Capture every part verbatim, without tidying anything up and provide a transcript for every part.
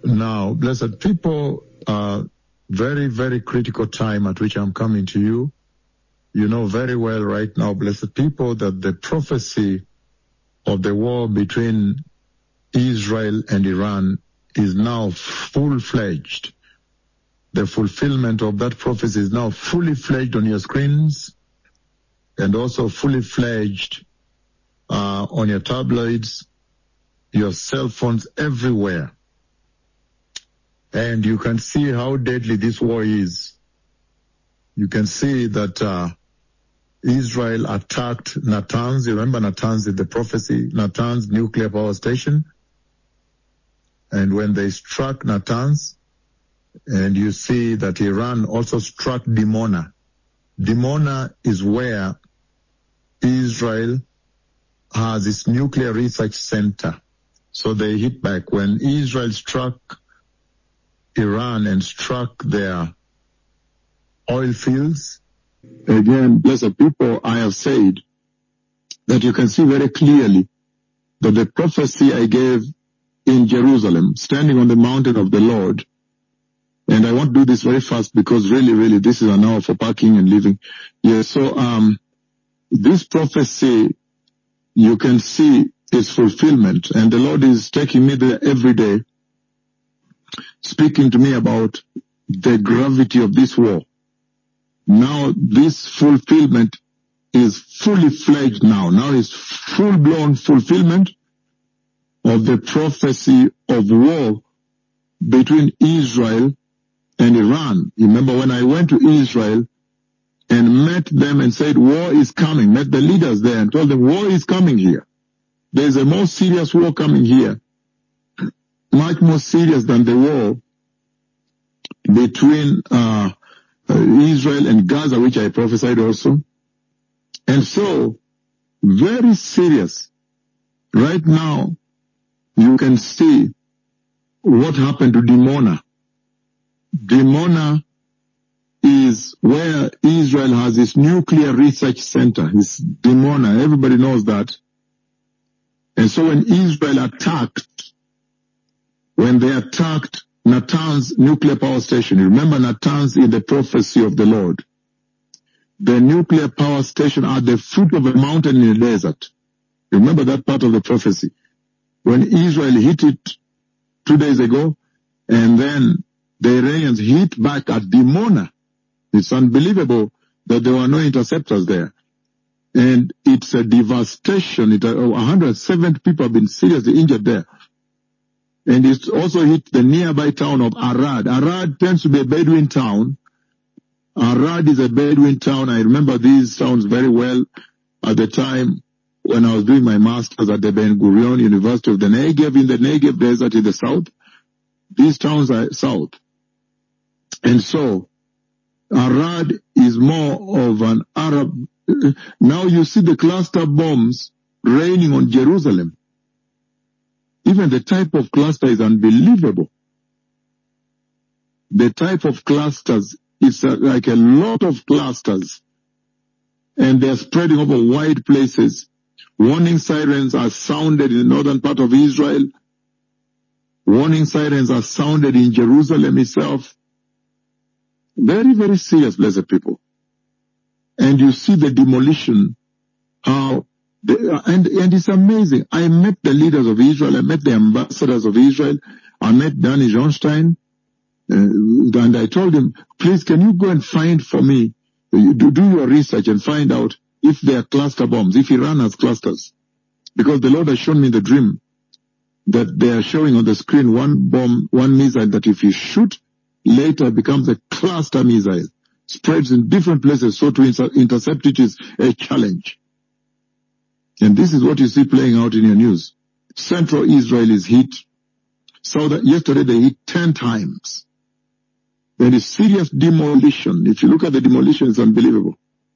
Now, blessed people, uh, very, very critical time at which I'm coming to you. You know very well right now, blessed people, that the prophecy of the war between Israel and Iran is now full-fledged. The fulfillment of that prophecy is now fully fledged on your screens and also fully fledged uh, on your tabloids, your cell phones, everywhere. And you can see how deadly this war is. You can see that uh, Israel attacked Natanz. You remember Natanz is the prophecy, Natanz nuclear power station. And when they struck Natanz, and you see that Iran also struck Dimona. Dimona is where Israel has its nuclear research center. So they hit back. When Israel struck Iran and struck their oil fields, again, blessed people, I have said that you can see very clearly that the prophecy I gave in Jerusalem, standing on the mountain of the Lord, and I won't do this very fast because really, really, this is an hour for parking and leaving. Yeah, so um, this prophecy, you can see its fulfillment, and the Lord is taking me there every day, speaking to me about the gravity of this war. Now, this fulfillment is fully fledged now. Now it's full-blown fulfillment of the prophecy of war between Israel and Iran. Remember when I went to Israel and met them and said, war is coming, met the leaders there and told them, war is coming here. There's a more serious war coming here, much more serious than the war between uh, Israel and Gaza, which I prophesied also. And so, very serious. Right now, you can see what happened to Dimona. Dimona is where Israel has its nuclear research center. It's Dimona. Everybody knows that. And so when Israel attacked, when they attacked Natanz nuclear power station, you remember Natanz in the prophecy of the Lord. The nuclear power station at the foot of a mountain in the desert. Remember that part of the prophecy. When Israel hit it two days ago, and then the Iranians hit back at Dimona. It's unbelievable that there were no interceptors there. And it's a devastation. It, uh, one hundred seventy people have been seriously injured there. And it's also hit the nearby town of Arad. Arad tends to be a Bedouin town. Arad is a Bedouin town. I remember these towns very well at the time when I was doing my master's at the Ben Gurion University of the Negev, in the Negev Desert in the south. These towns are south. And so, Arad is more of an Arab. Now you see the cluster bombs raining on Jerusalem. Even the type of cluster is unbelievable. The type of clusters, it's a, like a lot of clusters. And they're spreading over wide places. Warning sirens are sounded in the northern part of Israel. Warning sirens are sounded in Jerusalem itself. Very, very serious, blessed people. And you see the demolition, how, they, and, and it's amazing. I met the leaders of Israel, I met the ambassadors of Israel, I met Danny Johnstein, uh, and I told him, please, can you go and find for me, do, do your research and find out if there are cluster bombs, if Iran has clusters. Because the Lord has shown me the dream that they are showing on the screen one bomb, one missile that if you shoot, later becomes a cluster missile, spreads in different places, so to inter intercept it is a challenge. And this is what you see playing out in your news. Central Israel is hit. So that yesterday they hit ten times. There is serious demolition. If you look at the demolition, it's unbelievable.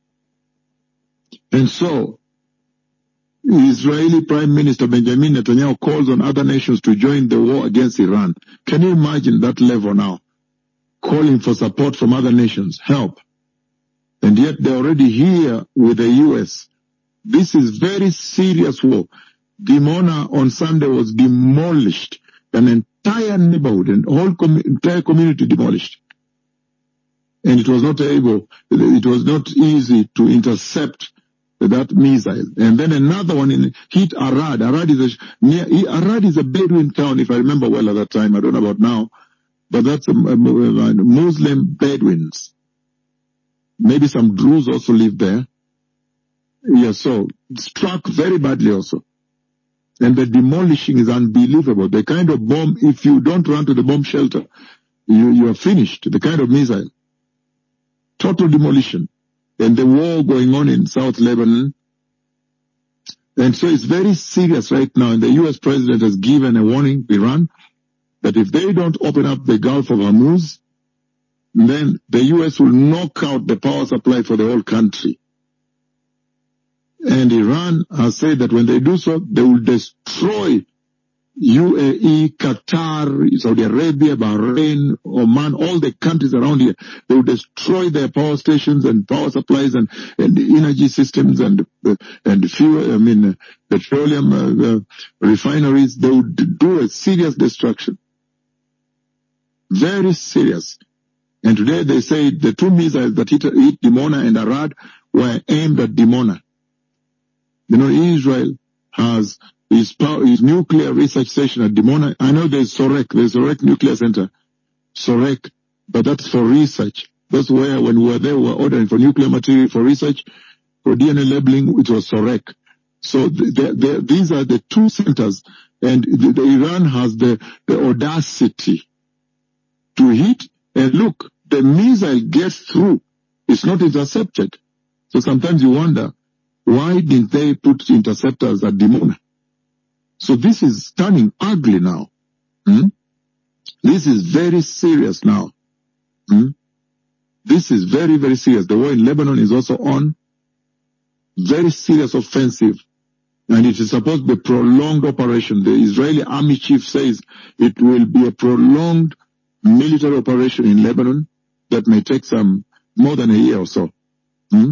And so, Israeli Prime Minister Benjamin Netanyahu calls on other nations to join the war against Iran. Can you imagine that level now? Calling for support from other nations, help. And yet they're already here with the U S. This is very serious war. Dimona on Sunday was demolished. An entire neighborhood and whole com entire community demolished. And it was not able, it was not easy to intercept that missile. And then another one in hit Arad. Arad is a, near, Arad is a Bedouin town, if I remember well at that time. I don't know about now. But that's a, a, a Muslim Bedouins. Maybe some Druze also live there. Yeah, so struck very badly also. And the demolishing is unbelievable. The kind of bomb, if you don't run to the bomb shelter, you, you are finished. The kind of missile. Total demolition. And the war going on in South Lebanon. And so it's very serious right now. And the U S president has given a warning to Iran that if they don't open up the Gulf of Hormuz, then the U S will knock out the power supply for the whole country. And Iran has said that when they do so, they will destroy U A E, Qatar, Saudi Arabia, Bahrain, Oman, all the countries around here. They will destroy their power stations and power supplies and, and energy systems and uh, and fuel, I mean, uh, petroleum uh, uh, refineries. They will do a serious destruction. Very serious. And today they say the two missiles that hit, hit Dimona and Arad were aimed at Dimona. You know, Israel has his, power, his nuclear research station at Dimona. I know there's Sorek, there's Sorek Nuclear Center. Sorek, but that's for research. That's where, when we were there, we were ordering for nuclear material for research, for D N A labeling, which was Sorek. So the, the, the, these are the two centers. And the, the Iran has the, the audacity to hit. And look, the missile gets through. It's not intercepted. So sometimes you wonder, why didn't they put interceptors at Dimona? So this is turning ugly now. Hmm? This is very serious now. Hmm? This is very, very serious. The war in Lebanon is also on. Very serious offensive. And it is supposed to be a prolonged operation. The Israeli army chief says it will be a prolonged military operation in Lebanon that may take some more than a year or so. Hmm?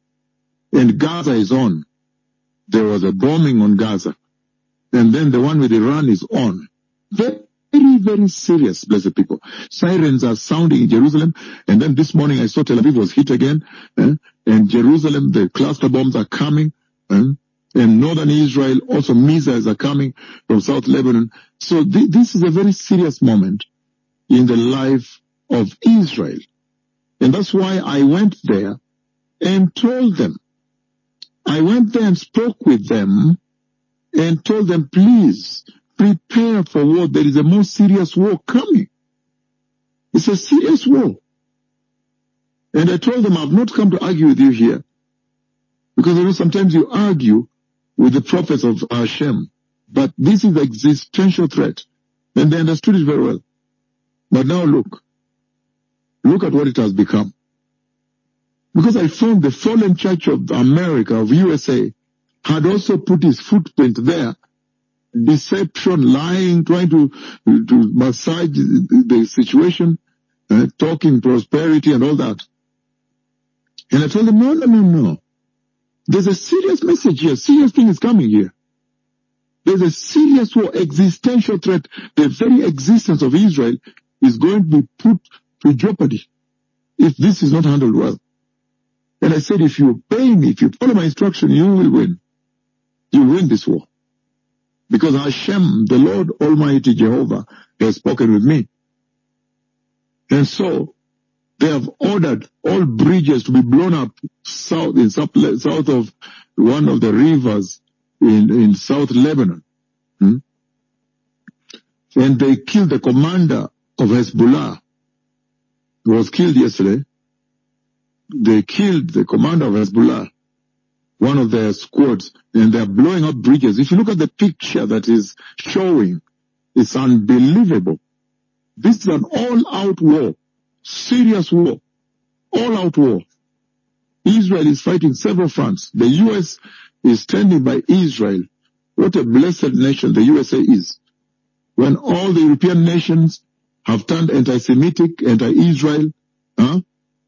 And Gaza is on. There was a bombing on Gaza. And then the one with Iran is on. Very, very serious, blessed people. Sirens are sounding in Jerusalem. And then this morning I saw Tel Aviv was hit again. Eh? And Jerusalem, the cluster bombs are coming. Eh? And northern Israel, also missiles are coming from South Lebanon. So th this is a very serious moment in the life of Israel. And that's why I went there and told them. I went there and spoke with them and told them, please prepare for war. There is a more serious war coming. It's a serious war. And I told them, I've not come to argue with you here. Because you know, sometimes you argue with the prophets of Hashem. But this is the existential threat. And they understood it very well. But now look. Look at what it has become. Because I found the fallen church of America, of U S A, had also put his footprint there. Deception, lying, trying to, to massage the situation, uh, talking prosperity and all that. And I told them, no, no, no, no. There's a serious message here. Serious thing is coming here. There's a serious war, existential threat. The very existence of Israel is going to be put to jeopardy if this is not handled well. And I said, if you obey me, if you follow my instruction, you will win. You win this war. Because Hashem, the Lord Almighty Jehovah, has spoken with me. And so, they have ordered all bridges to be blown up south, in south, south of one of the rivers in, in South Lebanon. Hmm? And they killed the commander of Hezbollah, who was killed yesterday. They killed the commander of Hezbollah, one of their squads, and they're blowing up bridges. If you look at the picture that is showing, it's unbelievable. This is an all-out war, serious war, all-out war. Israel is fighting several fronts. The U S is standing by Israel. What a blessed nation the U S A is. When all the European nations have turned anti-Semitic, anti-Israel, huh?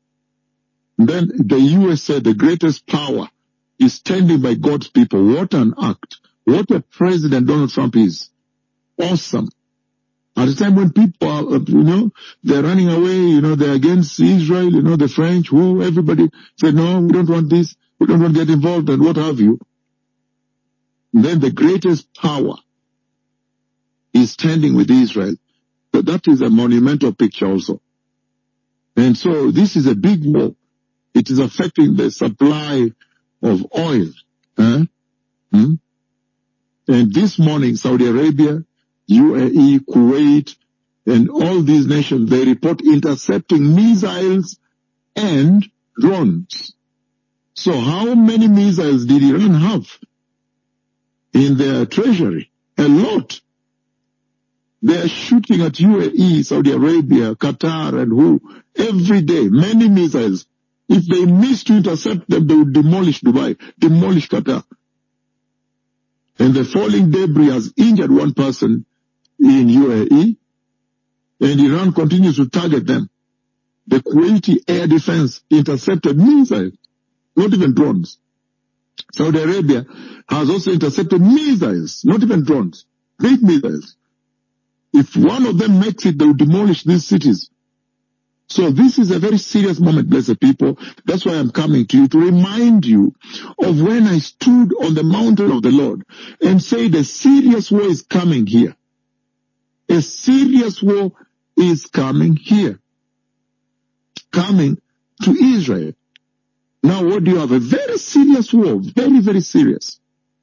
Then the U S A, the greatest power, is standing by God's people. What an act. What a president Donald Trump is. Awesome. At the time when people are, you know, they're running away, you know, they're against Israel, you know, the French, who, everybody said, no, we don't want this, we don't want to get involved, and what have you. And then the greatest power is standing with Israel. So that is a monumental picture also. And so this is a big war. It is affecting the supply of oil. Huh? Hmm? And this morning, Saudi Arabia, U A E, Kuwait, and all these nations, they report intercepting missiles and drones. So how many missiles did Iran have in their treasury? A lot. They are shooting at U A E, Saudi Arabia, Qatar, and who, every day, many missiles. If they miss to intercept them, they will demolish Dubai, demolish Qatar. And the falling debris has injured one person in U A E, and Iran continues to target them. The Kuwaiti air defense intercepted missiles, not even drones. Saudi Arabia has also intercepted missiles, not even drones, big missiles. If one of them makes it, they will demolish these cities. So this is a very serious moment, blessed people. That's why I'm coming to you, to remind you of when I stood on the mountain of the Lord and said a serious war is coming here. A serious war is coming here. Coming to Israel. Now what do you have? A very serious war. Very, very serious.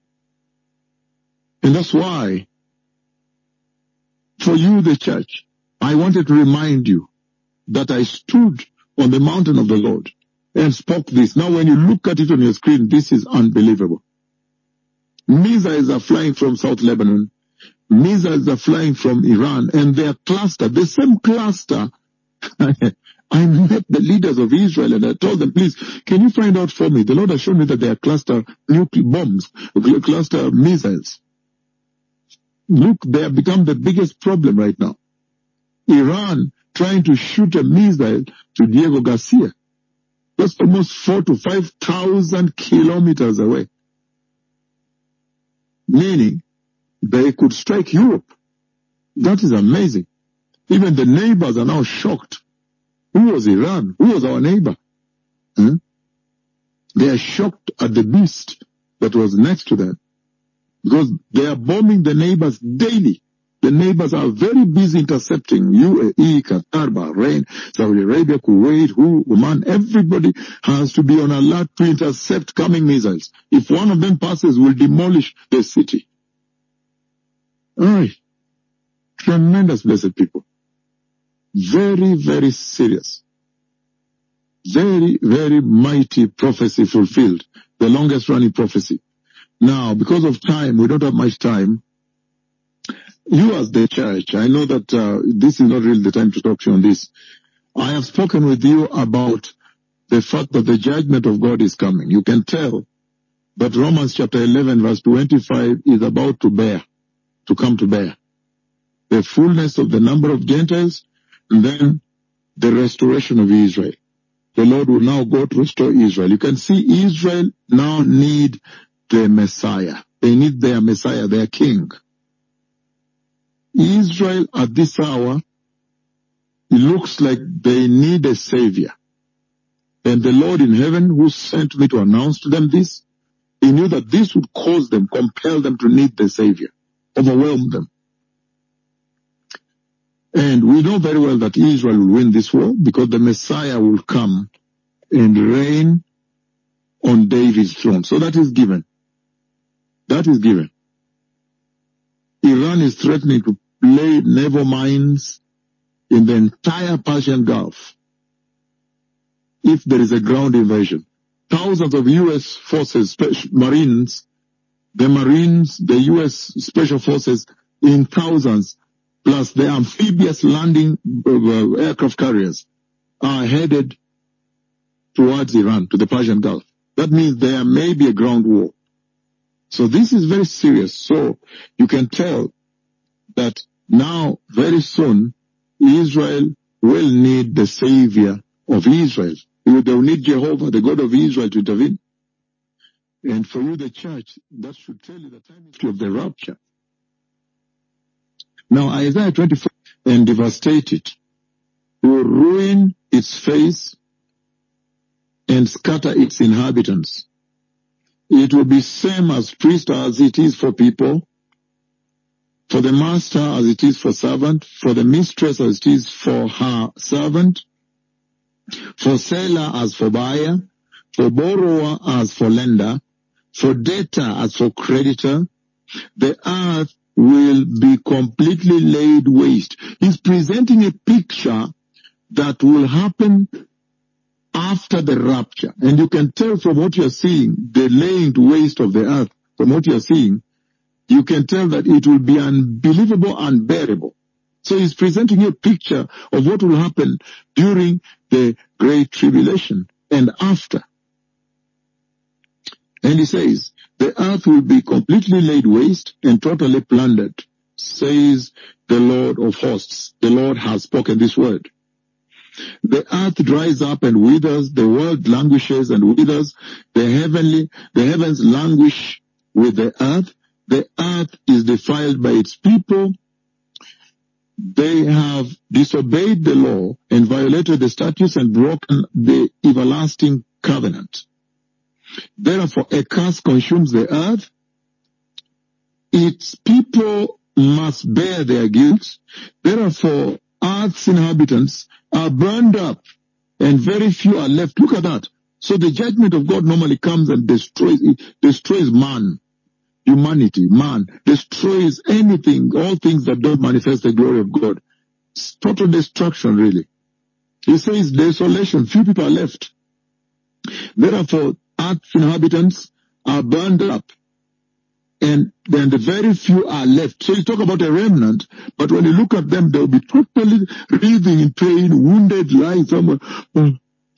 And that's why, for you, the church, I wanted to remind you that I stood on the mountain of the Lord and spoke this. Now when you look at it on your screen, this is unbelievable. Missiles are flying from South Lebanon. Missiles are flying from Iran, and they are clustered. The same cluster. I met the leaders of Israel and I told them, please, can you find out for me? The Lord has shown me that they are cluster nuclear bombs, cluster missiles. Look, they have become the biggest problem right now. Iran trying to shoot a missile to Diego Garcia. That's almost four to five thousand kilometers away. Meaning, they could strike Europe. That is amazing. Even the neighbors are now shocked. Who was Iran? Who was our neighbor? Hmm? They are shocked at the beast that was next to them. Because they are bombing the neighbors daily. The neighbors are very busy intercepting U A E, Qatar, Bahrain, Saudi Arabia, Kuwait, who, Oman. Everybody has to be on alert to intercept coming missiles. If one of them passes, will demolish the city. All right. Tremendous, blessed people. Very, very serious. Very, very mighty prophecy fulfilled. The longest running prophecy. Now, because of time, we don't have much time. You as the church, I know that uh, this is not really the time to talk to you on this. I have spoken with you about the fact that the judgment of God is coming. You can tell that Romans chapter eleven verse twenty-five is about to bear, to come to bear. The fullness of the number of Gentiles, and then the restoration of Israel. The Lord will now go to restore Israel. You can see Israel now need the Messiah. They need their Messiah, their King. Israel at this hour, it looks like they need a Savior. And the Lord in heaven, who sent me to announce to them this, he knew that this would cause them, compel them to need the Savior, overwhelm them. And we know very well that Israel will win this war because the Messiah will come and reign on David's throne. So that is given. That is given. Iran is threatening to lay naval mines in the entire Persian Gulf if there is a ground invasion. Thousands of U S forces, Marines, the Marines, the U S Special Forces in thousands, plus the amphibious landing uh, aircraft carriers are headed towards Iran, to the Persian Gulf. That means there may be a ground war. So this is very serious. So you can tell that now, very soon, Israel will need the Savior of Israel. They will need Jehovah, the God of Israel, to intervene. And for you, the church, that should tell you the time of the rapture. Now, Isaiah twenty-four and devastate it, will ruin its face and scatter its inhabitants. It will be same as priest as it is for people, for the master as it is for servant, for the mistress as it is for her servant, for seller as for buyer, for borrower as for lender, for debtor as for creditor. The earth will be completely laid waste. He's presenting a picture that will happen after the rapture. And you can tell from what you're seeing, the laying waste of the earth, from what you're seeing, you can tell that it will be unbelievable, unbearable. So he's presenting you a picture of what will happen during the Great Tribulation and after. And he says, the earth will be completely laid waste and totally plundered, says the Lord of hosts. The Lord has spoken this word. The earth dries up and withers, the world languishes and withers, the heavenly, the heavens languish with the earth. The earth is defiled by its people. They have disobeyed the law and violated the statutes and broken the everlasting covenant. Therefore, a curse consumes the earth. Its people must bear their guilt. Therefore, earth's inhabitants are burned up and very few are left. Look at that. So the judgment of God normally comes and destroys, it destroys man, humanity, man, destroys anything, all things that don't manifest the glory of God. It's total destruction, really. He says desolation, few people are left. Therefore, earth's inhabitants are burned up, and then the very few are left. So you talk about a remnant, but when you look at them, they'll be totally writhing in pain, wounded, lying somewhere, oh,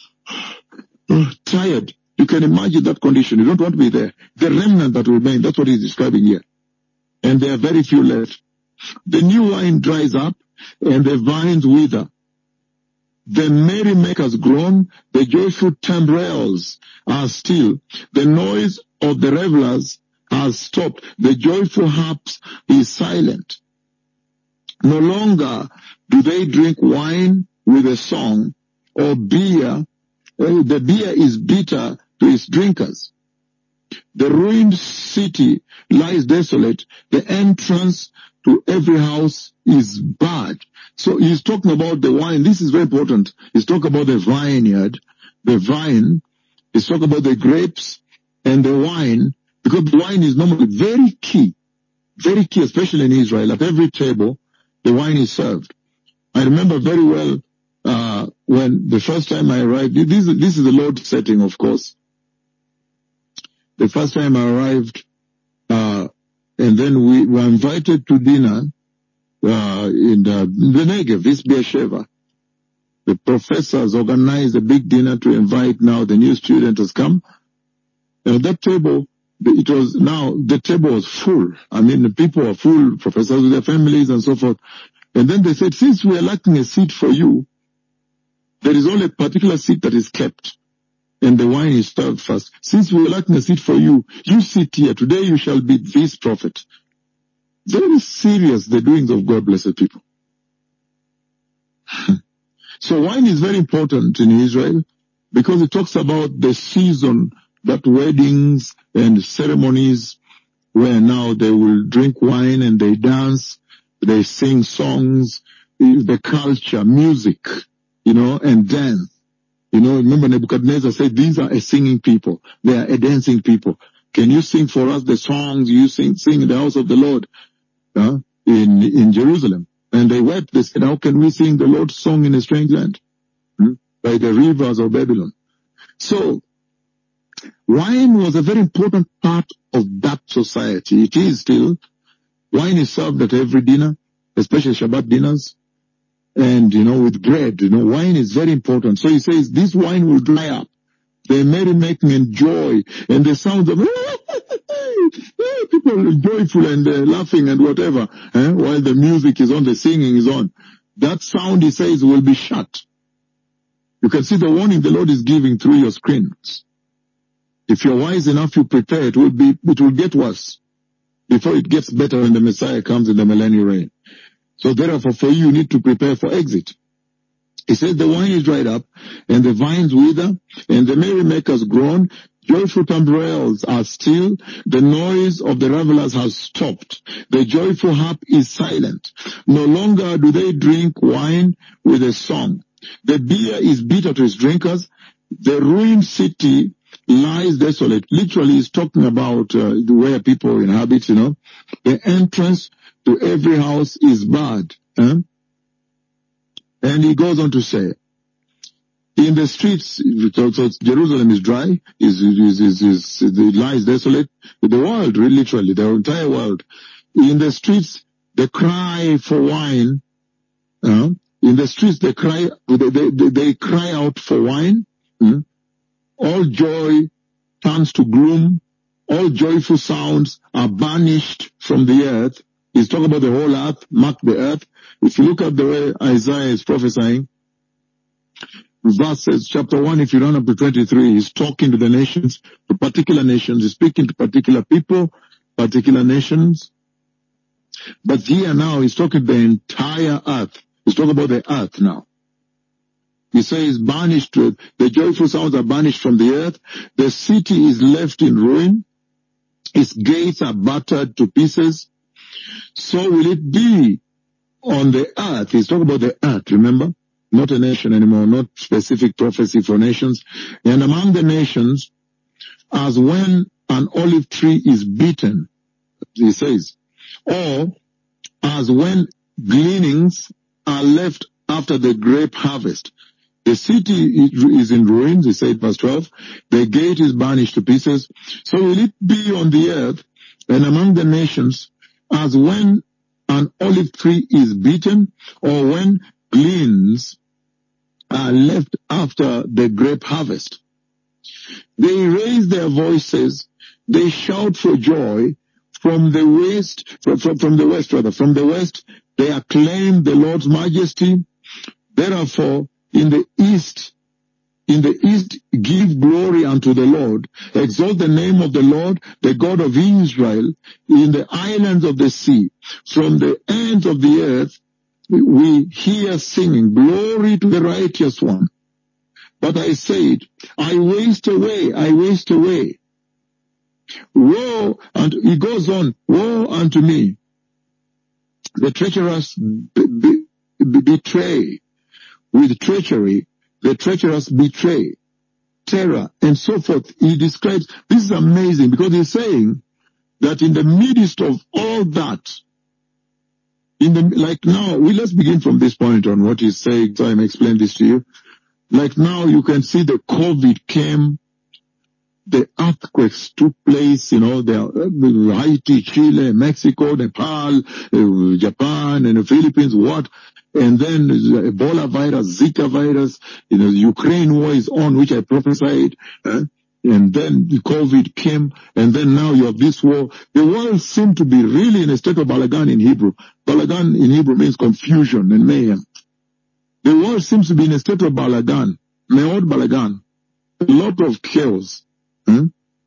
oh, tired. You can imagine that condition. You don't want to be there. The remnant that will remain, that's what he's describing here. And there are very few left. The new wine dries up, and the vines wither. The merrymakers groan, the joyful timbrels are still. The noise of the revelers has stopped. The joyful harps is silent. No longer do they drink wine with a song or beer. Uh, the beer is bitter to its drinkers. The ruined city lies desolate. The entrance to every house is barred. So he's talking about the wine. This is very important. He's talking about the vineyard, the vine. He's talking about the grapes and the wine, because the wine is normally very key, very key, especially in Israel. At every table, the wine is served. I remember very well uh when the first time I arrived, this, this is the Lord's setting, of course. The first time I arrived, uh and then we were invited to dinner uh in the, in the Negev, East Beersheba. The professors organized a big dinner to invite now the new student has come. And at that table, it was now, the table was full. I mean, the people were full, professors with their families and so forth. And then they said, since we are lacking a seat for you, there is only a particular seat that is kept. And the wine is served first. Since we are lacking a seat for you, you sit here. Today you shall be this prophet. Very serious, the doings of God, blessed people. So wine is very important in Israel because it talks about the season that weddings and ceremonies where now they will drink wine and they dance, they sing songs, the culture, music, you know, and dance. You know, remember Nebuchadnezzar said, these are a singing people. They are a dancing people. Can you sing for us the songs you sing, sing in the house of the Lord, uh, in, in Jerusalem? And they wept. They said, how can we sing the Lord's song in a strange land? Hmm? By the rivers of Babylon. So, wine was a very important part of that society. It is still. Wine is served at every dinner, especially Shabbat dinners. And, you know, with bread, you know, wine is very important. So he says, this wine will dry up. The merrymaking and joy and the sounds of people are joyful and uh, laughing and whatever, eh? While the music is on, the singing is on. That sound, he says, will be shut. You can see the warning the Lord is giving through your screens. If you're wise enough, you prepare, it will be, it will get worse before it gets better when the Messiah comes in the millennial reign. So therefore, for you, you need to prepare for exit. He says the wine is dried up, and the vines wither, and the merrymakers groan. Joyful tambourines are still. The noise of the revelers has stopped. The joyful harp is silent. No longer do they drink wine with a song. The beer is bitter to its drinkers. The ruined city lies desolate. Literally, he's talking about uh, where people inhabit, you know. The entrance to every house is barred. Eh? And he goes on to say, in the streets, so, so Jerusalem is dry, is, is, is, is, it lies desolate. The world, really, literally, the entire world. In the streets, they cry for wine. Uh, in the streets, they cry, they, they, they cry out for wine. Uh, all joy turns to gloom. All joyful sounds are banished from the earth. He's talking about the whole earth, mark the earth. If you look at the way Isaiah is prophesying, verses, chapter one, if you run up to twenty-three, he's talking to the nations, to particular nations, he's speaking to particular people, particular nations. But here now, he's talking the entire earth. He's talking about the earth now. He says, banished, the joyful sounds are banished from the earth. The city is left in ruin. Its gates are battered to pieces. So will it be on the earth. He's talking about the earth, remember? Not a nation anymore, not specific prophecy for nations. And among the nations, as when an olive tree is beaten, he says, or as when gleanings are left after the grape harvest. The city is in ruins, he said, verse twelve. The gate is banished to pieces. So will it be on the earth and among the nations as when an olive tree is beaten, or when gleanings are left after the grape harvest. They raise their voices, they shout for joy from the west, from, from, from the west rather, from the west, they acclaim the Lord's majesty. Therefore, in the east, in the east, give glory unto the Lord. Exalt the name of the Lord, the God of Israel, in the islands of the sea. From the ends of the earth, we hear singing, glory to the righteous one. But I said, I waste away, I waste away. Woe, and he goes on, woe unto me. The treacherous be, be, be, betray. With treachery, the treacherous betray. Terror, and so forth. He describes, this is amazing, because he's saying that in the midst of all that, in the, like now, we let's begin from this point on what he's saying, so I'm explaining this to you. Like now, you can see the COVID came, the earthquakes took place, you know, the uh, Haiti, Chile, Mexico, Nepal, uh, Japan, and the Philippines, what? And then Ebola virus, Zika virus, you know, the Ukraine war is on, which I prophesied, uh, and then the COVID came, and then now you have this war. The world seemed to be really in a state of balagan in Hebrew. Balagan in Hebrew means confusion and mayhem. The world seems to be in a state of balagan, meod balagan, a lot of chaos. Hmm?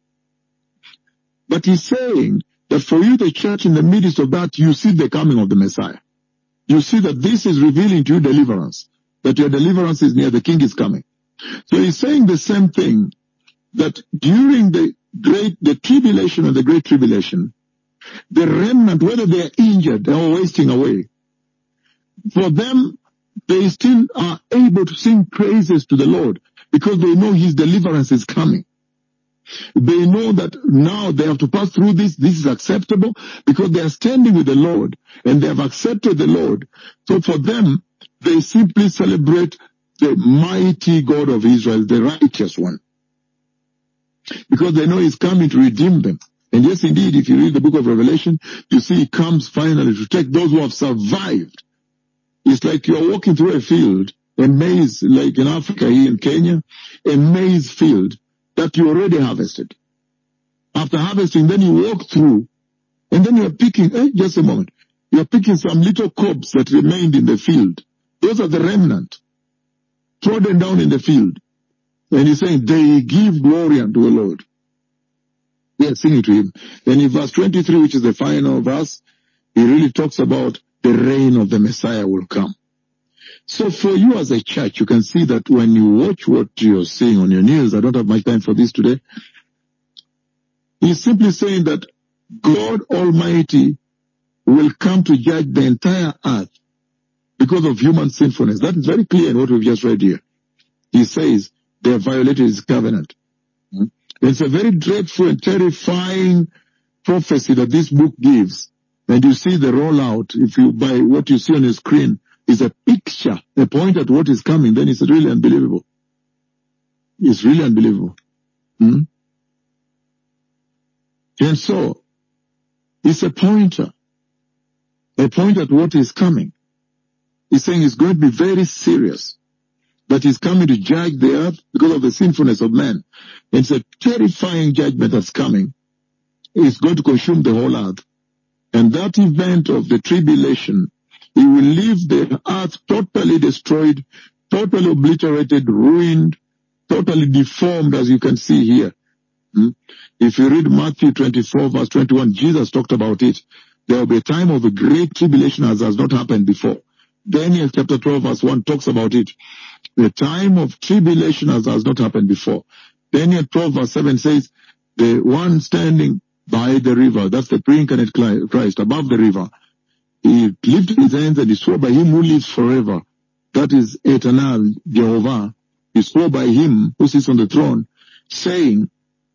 But he's saying that for you, the church, in the midst of that, you see the coming of the Messiah. You see that this is revealing to you deliverance, that your deliverance is near, the King is coming. So he's saying the same thing, that during the great, the tribulation and the great tribulation, the remnant, whether they are injured or wasting away, for them, they still are able to sing praises to the Lord because they know his deliverance is coming. They know that now they have to pass through this. This is acceptable because they are standing with the Lord and they have accepted the Lord. So for them, they simply celebrate the mighty God of Israel, the righteous one, because they know he's coming to redeem them. And yes, indeed, if you read the book of Revelation, you see he comes finally to take those who have survived. It's like you're walking through a field, a maize, like in Africa, here in Kenya, a maize field that you already harvested. After harvesting, then you walk through, and then you're picking, eh, just a moment, you're picking some little cobs that remained in the field. Those are the remnant, trodden down in the field. And he's saying, they give glory unto the Lord. They are singing to him. Then in verse twenty-three, which is the final verse, he really talks about the reign of the Messiah will come. So for you as a church, you can see that when you watch what you're seeing on your news, I don't have much time for this today, he's simply saying that God Almighty will come to judge the entire earth because of human sinfulness. That is very clear in what we've just read here. He says they have violated his covenant. Hmm? It's a very dreadful and terrifying prophecy that this book gives. And you see the rollout, if you, by what you see on your screen, is a picture, a point at what is coming, then it's really unbelievable. It's really unbelievable. Hmm? And so, it's a pointer, a point at what is coming. He's saying it's going to be very serious, that he's coming to judge the earth because of the sinfulness of man. It's a terrifying judgment that's coming. It's going to consume the whole earth. And that event of the tribulation, he will leave the earth totally destroyed, totally obliterated, ruined, totally deformed, as you can see here. Hmm? If you read Matthew twenty-four, verse twenty-one, Jesus talked about it. There will be a time of a great tribulation as has not happened before. Daniel chapter twelve, verse one talks about it. The time of tribulation as has not happened before. Daniel twelve, verse seven says, the one standing by the river, that's the pre-incarnate Christ, above the river, he lifted his hands and he swore by him who lives forever. That is eternal Jehovah. He swore by him who sits on the throne, saying,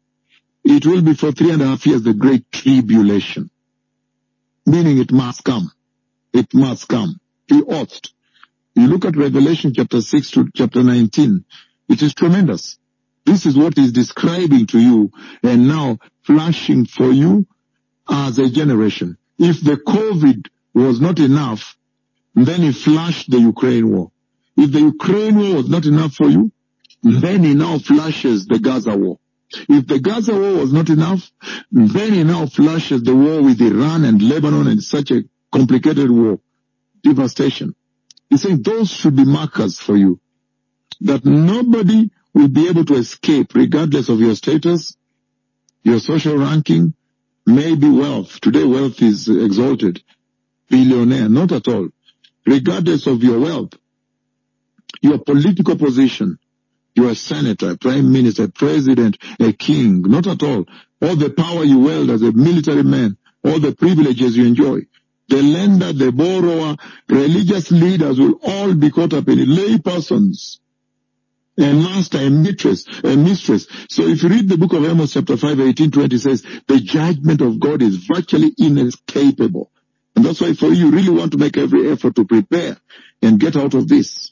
it will be for three and a half years the great tribulation. Meaning it must come. It must come. He ought. You look at Revelation chapter six to chapter nineteen. It is tremendous. This is what he's describing to you and now flashing for you as a generation. If the COVID was not enough, then he flashed the Ukraine war. If the Ukraine war was not enough for you, then he now flashes the Gaza war. If the Gaza war was not enough, then he now flashes the war with Iran and Lebanon and such a complicated war. Devastation. He's saying those should be markers for you. That nobody will be able to escape regardless of your status, your social ranking, maybe wealth. Today wealth is exalted. Billionaire, not at all. Regardless of your wealth, your political position, you're a senator, a prime minister, a president, a king, not at all. All the power you wield as a military man, all the privileges you enjoy. The lender, the borrower, religious leaders will all be caught up in it. Lay persons, a master, a mistress, a mistress. So if you read the book of Amos chapter five, eighteen, twenty says, the judgment of God is virtually inescapable. And that's why for you, you really want to make every effort to prepare and get out of this.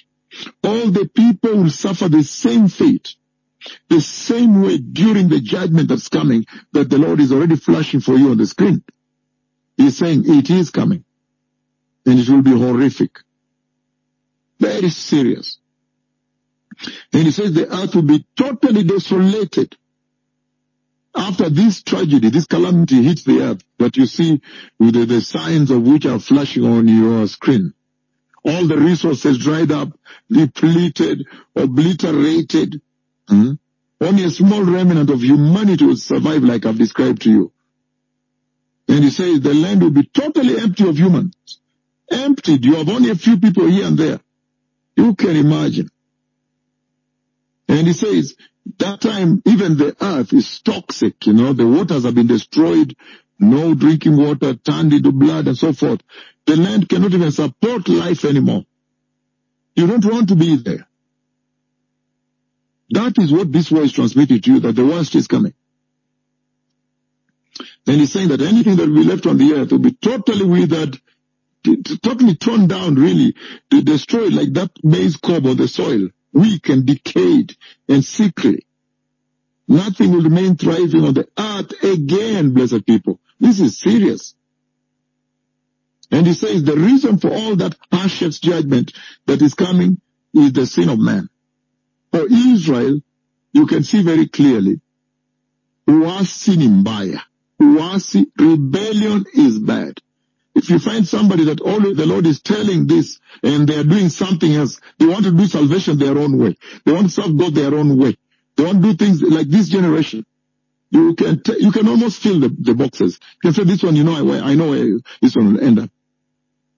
All the people will suffer the same fate, the same way during the judgment that's coming that the Lord is already flashing for you on the screen. He's saying it is coming. And it will be horrific. Very serious. And he says the earth will be totally desolated. After this tragedy, this calamity hits the earth that you see with the, the signs of which are flashing on your screen. All the resources dried up, depleted, obliterated. Hmm? Only a small remnant of humanity will survive like I've described to you. And he says the land will be totally empty of humans. Emptied. You have only a few people here and there. You can imagine. And he says, that time even the earth is toxic, you know, the waters have been destroyed, no drinking water, turned into blood and so forth. The land cannot even support life anymore. You don't want to be there. That is what this war is transmitting to you, that the worst is coming. And he's saying that anything that will be left on the earth will be totally withered, totally torn down, really, destroyed like that maize cob on the soil, weak and decayed and sickly. Nothing will remain thriving on the earth again, blessed people. This is serious. And he says the reason for all that harshest judgment that is coming is the sin of man. For Israel, you can see very clearly, uasi ni mbaya. Uasi, rebellion is bad. If you find somebody that always the Lord is telling this and they are doing something else, they want to do salvation their own way. They want to serve God their own way. They want to do things like this generation. You can t- you can almost fill the, the boxes. You can say this one, you know, I, I know where this one will end up.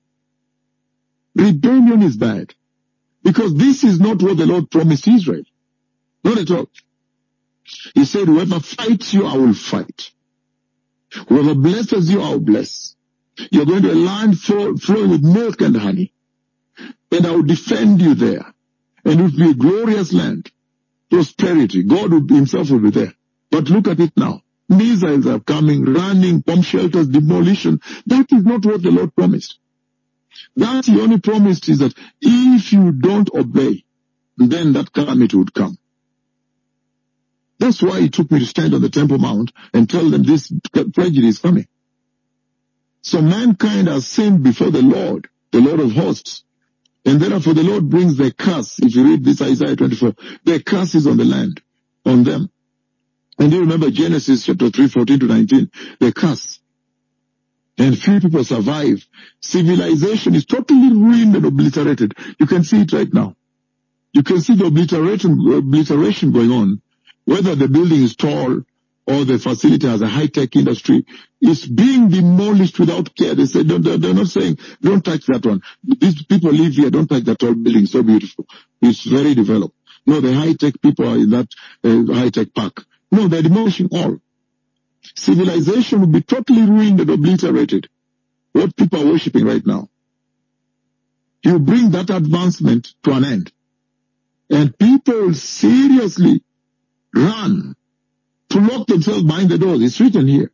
Rebellion is bad. Because this is not what the Lord promised Israel. Not at all. He said, whoever fights you, I will fight. Whoever blesses you, I will bless. You're going to a land flowing with milk and honey. And I will defend you there. And it will be a glorious land. Prosperity. God will, himself will be there. But look at it now. Missiles are coming, running, bomb shelters, demolition. That is not what the Lord promised. That he only promised is that if you don't obey, then that calamity would come. That's why he took me to stand on the Temple Mount and tell them this tragedy is coming. So mankind has sinned before the Lord, the Lord of hosts. And therefore the Lord brings the curse. If you read this Isaiah twenty-four, the curse is on the land, on them. And you remember Genesis chapter three, fourteen to nineteen, the curse. And few people survive. Civilization is totally ruined and obliterated. You can see it right now. You can see the obliteration, obliteration going on. Whether the building is tall or the facility has a high-tech industry, it's being demolished without care. They say, don't, they're not saying, don't touch that one. These people live here, don't touch that tall building, it's so beautiful. It's very developed. No, the high-tech people are in that uh, high-tech park. No, they're demolishing all. Civilization will be totally ruined and obliterated. What people are worshipping right now. You bring that advancement to an end. And people seriously run to lock themselves behind the doors. It's written here.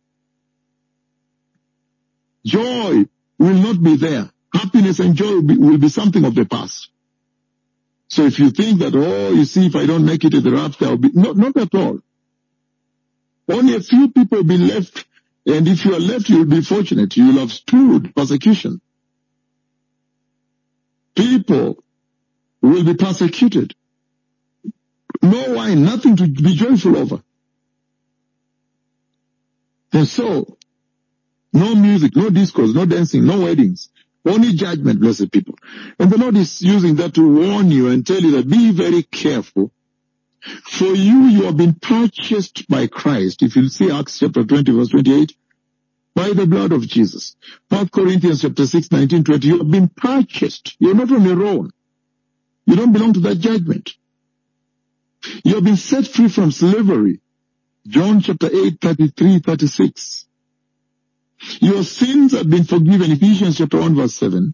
Joy will not be there. Happiness and joy will be, will be something of the past. So if you think that, oh, you see, if I don't make it to the rapture, I'll be... No, not at all. Only a few people will be left, and if you are left, you will be fortunate. You will have stood persecution. People will be persecuted. No wine, nothing to be joyful over. And so, no music, no discourse, no dancing, no weddings. Only judgment, blessed people. And the Lord is using that to warn you and tell you that be very careful. For you, you have been purchased by Christ. If you see Acts chapter twenty, verse twenty-eight, by the blood of Jesus. First Corinthians chapter six, nineteen, twenty, you have been purchased. You're not on your own. You don't belong to that judgment. You have been set free from slavery. John chapter eight, thirty-three, thirty-six. Your sins have been forgiven. Ephesians chapter one, verse seven.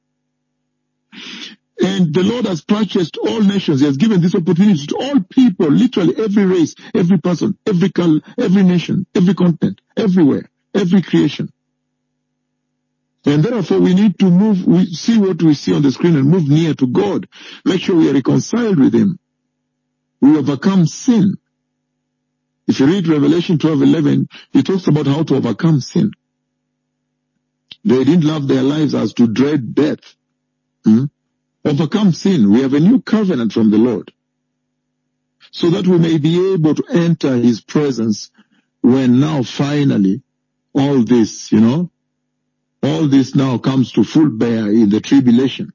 And the Lord has purchased all nations. He has given this opportunity to all people, literally every race, every person, every color, every nation, every continent, everywhere, every creation. And therefore we need to move, we see what we see on the screen and move near to God. Make sure we are reconciled with Him. We overcome sin. If you read Revelation twelve eleven, it talks about how to overcome sin. They didn't love their lives as to dread death. Hmm? Overcome sin. We have a new covenant from the Lord. So that we may be able to enter His presence when now finally all this, you know, all this now comes to full bear in the tribulation.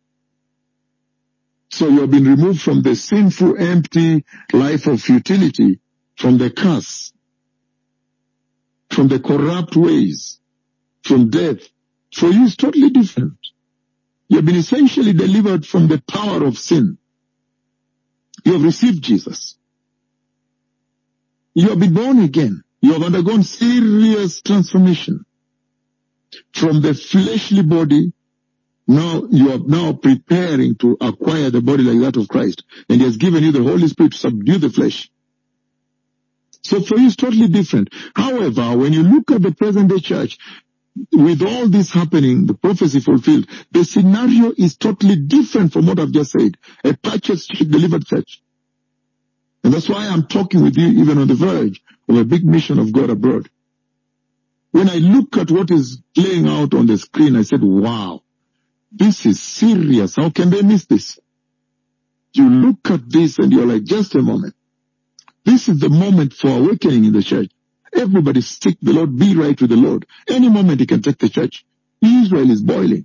So you have been removed from the sinful, empty life of futility, from the curse, from the corrupt ways, from death. For you it's totally different. You have been essentially delivered from the power of sin. You have received Jesus. You have been born again. You have undergone serious transformation. From the fleshly body, now you are now preparing to acquire the body like that of Christ. And He has given you the Holy Spirit to subdue the flesh. So for you it's totally different. However, when you look at the present day church, with all this happening, the prophecy fulfilled, the scenario is totally different from what I've just said. A purchased, delivered church. And that's why I'm talking with you even on the verge of a big mission of God abroad. When I look at what is playing out on the screen, I said, wow, this is serious. How can they miss this? You look at this and you're like, just a moment. This is the moment for awakening in the church. Everybody seek the Lord, be right with the Lord. Any moment He can take the church. Israel is boiling.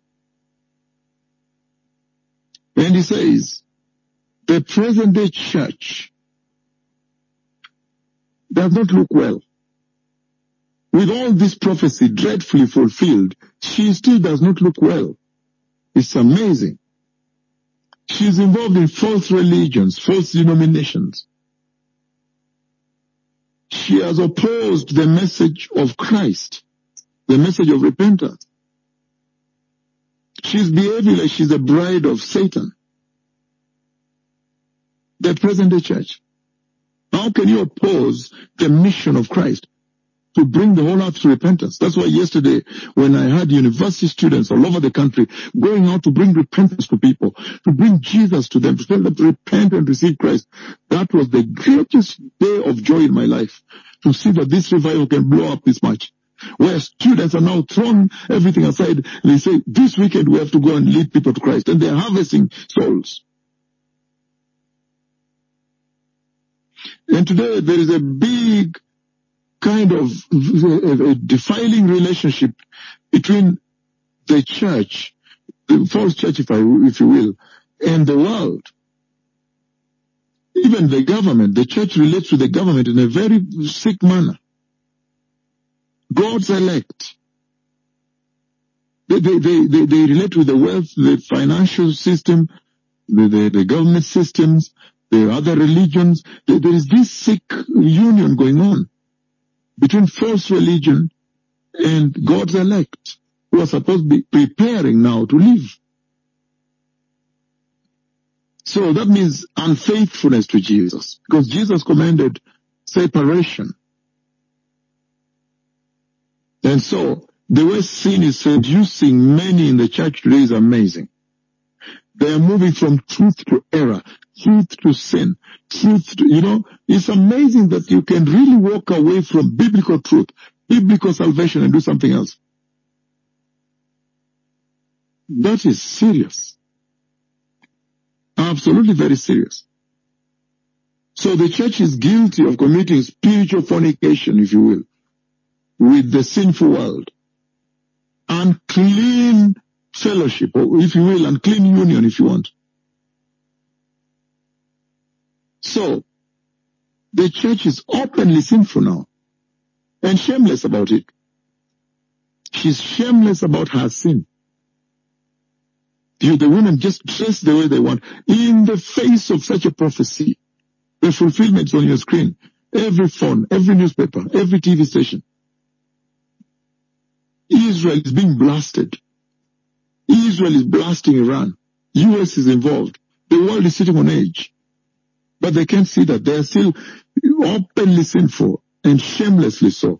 And He says, the present day church does not look well. With all this prophecy dreadfully fulfilled, she still does not look well. It's amazing. She's involved in false religions, false denominations. She has opposed the message of Christ, the message of repentance. She's behaving like she's a bride of Satan, the present-day church. How can you oppose the mission of Christ to bring the whole earth to repentance? That's why yesterday, when I had university students all over the country going out to bring repentance to people, to bring Jesus to them, to tell them to repent and receive Christ, that was the greatest day of joy in my life, to see that this revival can blow up this much, where students are now throwing everything aside and they say, this weekend we have to go and lead people to Christ, and they're harvesting souls. And today there is a big kind of a defiling relationship between the church, the false church, if I, if you will, and the world. Even the government, the church relates to the government in a very sick manner. God's elect. They, they, they, they, they relate with the wealth, the financial system, the, the, the government systems, the other religions. There, there is this sick union going on between false religion and God's elect, who are supposed to be preparing now to live. So that means unfaithfulness to Jesus, because Jesus commanded separation. And so the way sin is seducing many in the church today is amazing. They are moving from truth to error, truth to sin, truth to, you know, it's amazing that you can really walk away from biblical truth, biblical salvation, and do something else. That is serious. Absolutely very serious. So the church is guilty of committing spiritual fornication, if you will, with the sinful world. Unclean fellowship, or if you will, unclean union, if you want. So, the church is openly sinful now, and shameless about it. She's shameless about her sin. You, the women just dress the way they want. In the face of such a prophecy, the fulfillment is on your screen. Every phone, every newspaper, every T V station. Israel is being blasted. Israel is blasting Iran. U S is involved. The world is sitting on edge. But they can't see that. They are still openly sinful and shamelessly so.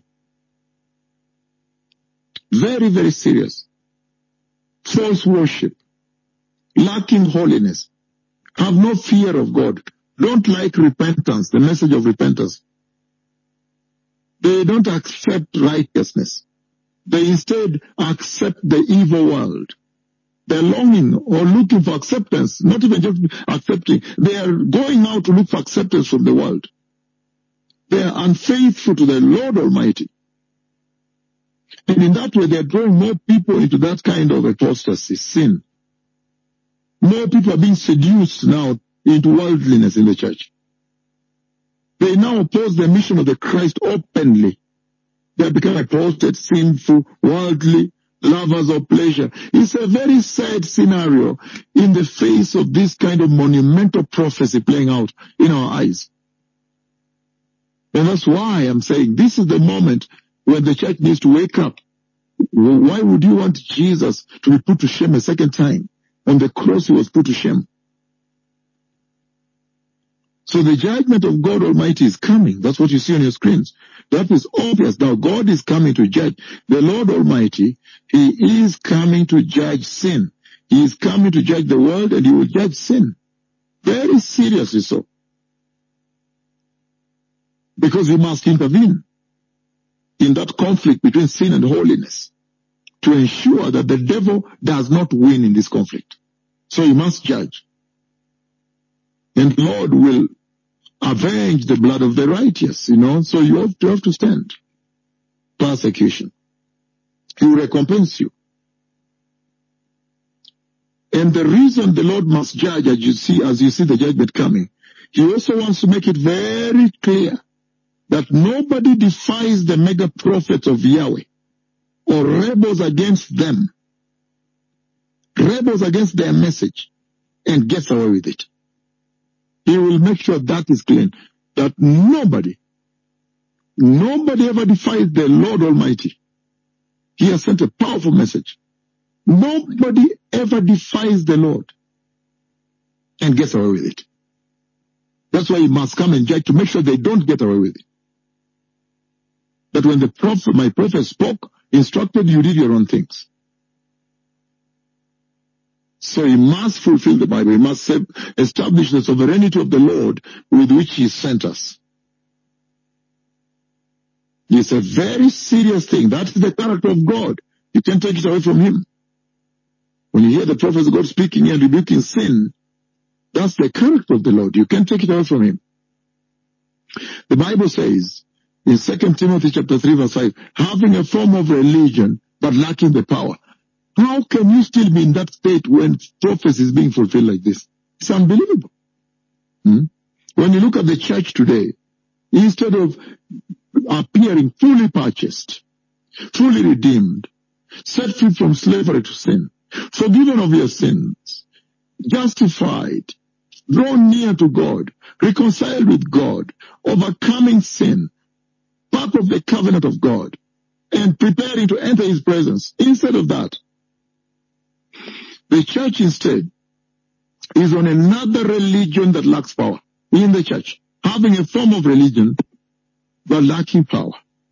Very, very serious. False worship. Lacking holiness. Have no fear of God. Don't like repentance, the message of repentance. They don't accept righteousness. They instead accept the evil world. They're longing or looking for acceptance, not even just accepting. They are going out to look for acceptance from the world. They are unfaithful to the Lord Almighty. And in that way, they are drawing more people into that kind of apostasy, sin. More people are being seduced now into worldliness in the church. They now oppose the mission of the Christ openly. They have become apostate, sinful, worldly, lovers of pleasure. It's a very sad scenario in the face of this kind of monumental prophecy playing out in our eyes. And that's why I'm saying this is the moment when the church needs to wake up. Why would you want Jesus to be put to shame a second time? On the cross he was put to shame. So the judgment of God Almighty is coming. That's what you see on your screens. That is obvious. Now God is coming to judge. The Lord Almighty, He is coming to judge sin. He is coming to judge the world, and He will judge sin. Very seriously so. Because He must intervene in that conflict between sin and holiness to ensure that the devil does not win in this conflict. So He must judge. And the Lord will avenge the blood of the righteous, you know, so you have to, have to stand. Persecution. He will recompense you. And the reason the Lord must judge, as you see, as you see the judgment coming, He also wants to make it very clear that nobody defies the mega prophets of Yahweh or rebels against them rebels against their message, and gets away with it. He will make sure that is clean, that nobody, nobody ever defies the Lord Almighty. He has sent a powerful message. Nobody ever defies the Lord and gets away with it. That's why he must come and judge to make sure they don't get away with it. That when the prophet, my prophet spoke, instructed, you did your own things. So he must fulfill the Bible. He must establish the sovereignty of the Lord with which he sent us. It's a very serious thing. That is the character of God. You can't take it away from him. When you hear the prophets of God speaking and rebuking sin, that's the character of the Lord. You can't take it away from him. The Bible says in Second Timothy chapter three verse five, having a form of religion but lacking the power. How can you still be in that state when prophecy is being fulfilled like this? It's unbelievable. Hmm? When you look at the church today, instead of appearing fully purchased, fully redeemed, set free from slavery to sin, forgiven of your sins, justified, drawn near to God, reconciled with God, overcoming sin, part of the covenant of God, and preparing to enter his presence. Instead of that, the church instead is on another religion that lacks power in the church, having a form of religion but lacking power.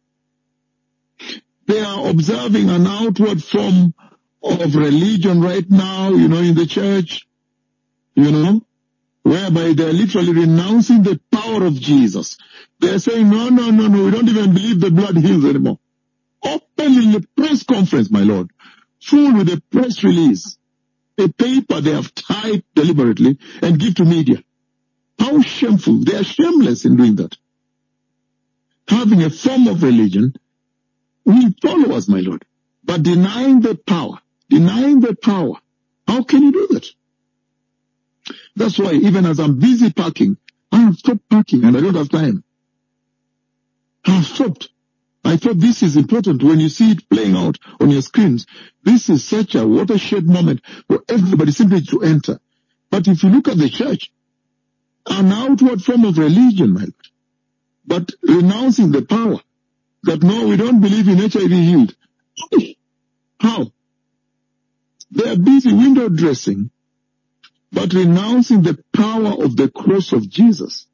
They are observing an outward form of religion right now, you know, in the church, you know, whereby they're literally renouncing the power of Jesus. They're saying, no, no, no, no, we don't even believe the blood heals anymore. Open in the press conference, my Lord, full with a press release, a paper they have typed deliberately and give to media. How shameful. They are shameless in doing that. Having a form of religion will follow us, my Lord, but denying the power, denying the power. How can you do that? That's why even as I'm busy packing, I have stopped packing and I don't have time. I have stopped. I thought this is important when you see it playing out on your screens. This is such a watershed moment for everybody simply to enter. But if you look at the church, an outward form of religion, my Lord, but renouncing the power that no, we don't believe in H I V healed. How? They are busy window dressing, but renouncing the power of the cross of Jesus.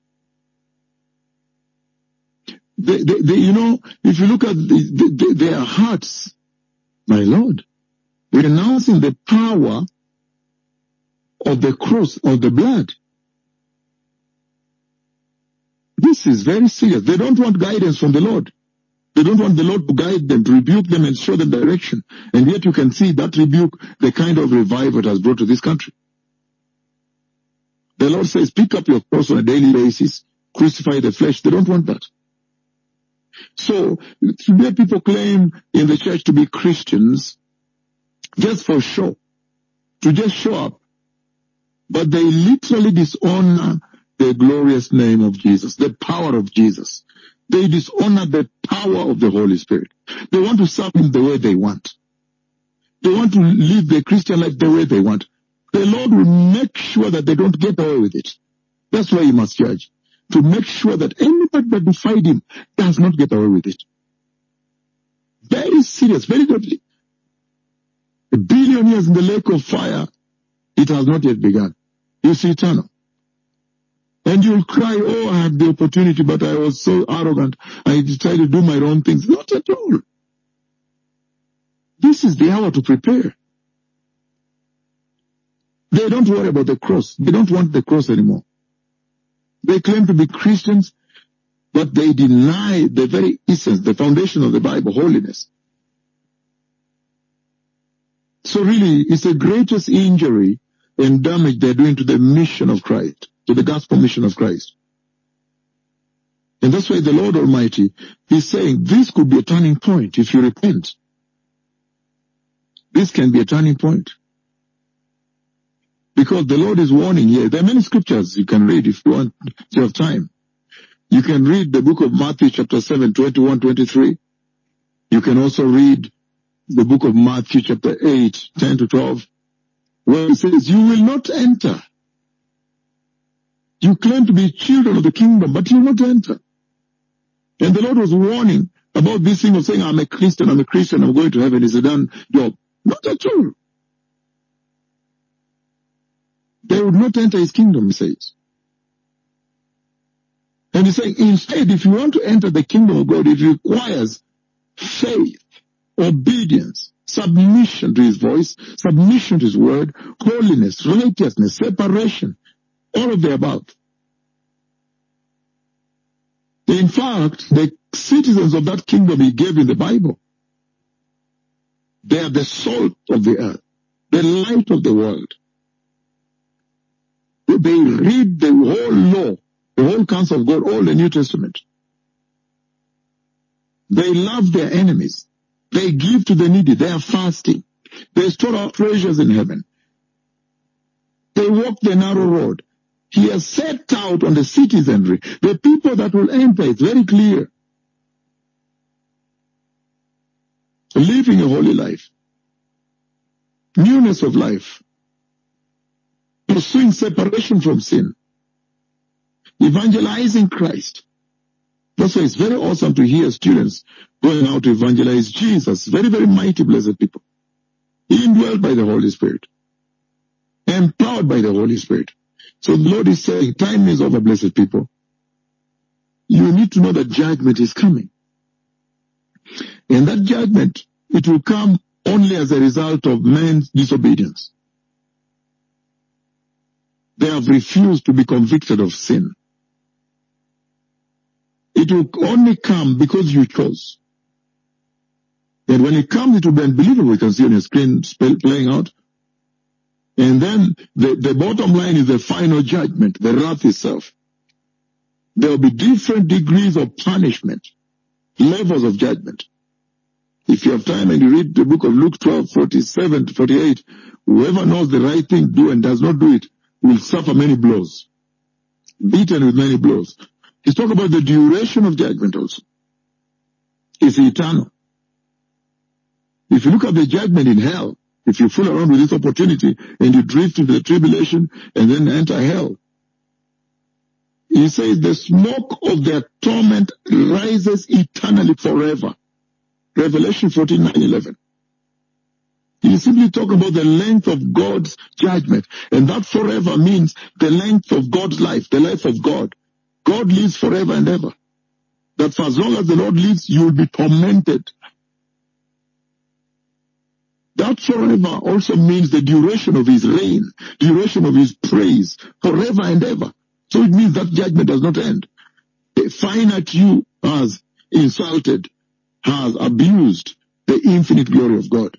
They, they, they, you know, if you look at the, the, their hearts, my Lord, renouncing the power of the cross, of the blood. This is very serious. They don't want guidance from the Lord. They don't want the Lord to guide them, to rebuke them and show them direction. And yet you can see that rebuke, the kind of revival it has brought to this country. The Lord says, pick up your cross on a daily basis, crucify the flesh. They don't want that. So, today people claim in the church to be Christians just for show, to just show up. But they literally dishonor the glorious name of Jesus, the power of Jesus. They dishonor the power of the Holy Spirit. They want to serve him the way they want. They want to live the Christian life the way they want. The Lord will make sure that they don't get away with it. That's why he must judge. To make sure that anybody that defied him does not get away with it. Very serious, very deadly. A billion years in the lake of fire, it has not yet begun. It's eternal. And you'll cry, oh, I had the opportunity, but I was so arrogant. I decided to do my own things. Not at all. This is the hour to prepare. They don't worry about the cross. They don't want the cross anymore. They claim to be Christians, but they deny the very essence, the foundation of the Bible, holiness. So really, it's the greatest injury and damage they're doing to the mission of Christ, to the gospel mission of Christ. And that's why the Lord Almighty is saying this could be a turning point if you repent. This can be a turning point. Because the Lord is warning here. There are many scriptures you can read if you want, if you have time. You can read the book of Matthew chapter seven, twenty-one, twenty-three. You can also read the book of Matthew chapter eight, ten to twelve. where he says, you will not enter. You claim to be children of the kingdom, but you will not enter. And the Lord was warning about this thing of saying, I'm a Christian, I'm a Christian, I'm going to heaven. It's a done job. Not at all. They would not enter his kingdom, he says. And he's saying, instead, if you want to enter the kingdom of God, it requires faith, obedience, submission to his voice, submission to his word, holiness, righteousness, separation, all of the above. In fact, the citizens of that kingdom he gave in the Bible, they are the salt of the earth, the light of the world. They read the whole law, the whole counsel of God, all the New Testament. They love their enemies. They give to the needy. They are fasting. They store up treasures in heaven. They walk the narrow road. He has set out on the citizenry, the people that will enter. It's very clear. Living a holy life. Newness of life. Pursuing separation from sin. Evangelizing Christ. That's why it's very awesome to hear students going out to evangelize Jesus. Very, very mighty, blessed people. Indwelt by the Holy Spirit. Empowered by the Holy Spirit. So the Lord is saying, time is over, blessed people. You need to know that judgment is coming. And that judgment, it will come only as a result of man's disobedience. They have refused to be convicted of sin. It will only come because you chose. And when it comes, it will be unbelievable. You can see on your screen playing out. And then the, the bottom line is the final judgment, the wrath itself. There will be different degrees of punishment, levels of judgment. If you have time and you read the book of Luke twelve, forty-seven to forty-eight, whoever knows the right thing to do and does not do it will suffer many blows, beaten with many blows. He's talking about the duration of judgment also. It's eternal. If you look at the judgment in hell, if you fool around with this opportunity and you drift into the tribulation and then enter hell, he says the smoke of their torment rises eternally forever. Revelation fourteen, nine, eleven. He's simply talking about the length of God's judgment. And that forever means the length of God's life, the life of God. God lives forever and ever. That for as long as the Lord lives, you will be tormented. That forever also means the duration of his reign, duration of his praise, forever and ever. So it means that judgment does not end. A finite you has insulted, has abused the infinite glory of God.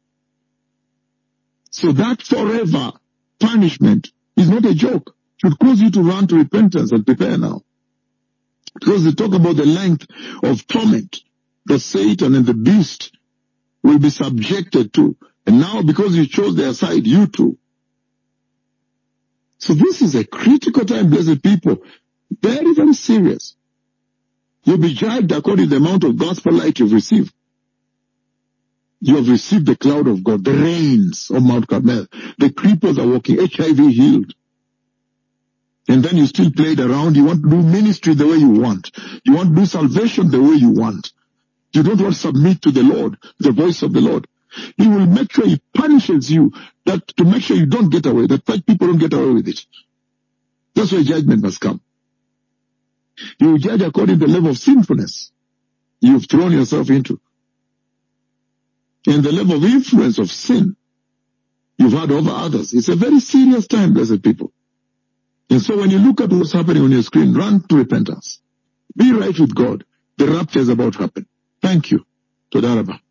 So that forever punishment is not a joke. It should cause you to run to repentance and prepare now. Because they talk about the length of torment that Satan and the beast will be subjected to. And now because you chose their side, you too. So this is a critical time, blessed people. Very, very serious. You'll be judged according to the amount of gospel light you've received. You have received the cloud of God, the rains of Mount Carmel. The creepers are walking, H I V healed. And then you still played around. You want to do ministry the way you want. You want to do salvation the way you want. You don't want to submit to the Lord, the voice of the Lord. He will make sure he punishes you, that to make sure you don't get away, that people don't get away with it. That's why judgment must come. You will judge according to the level of sinfulness you've thrown yourself into. And the level of influence of sin you've had over others. It's a very serious time, blessed people. And so when you look at what's happening on your screen, run to repentance. Be right with God. The rapture is about to happen. Thank you. Toda Rabba.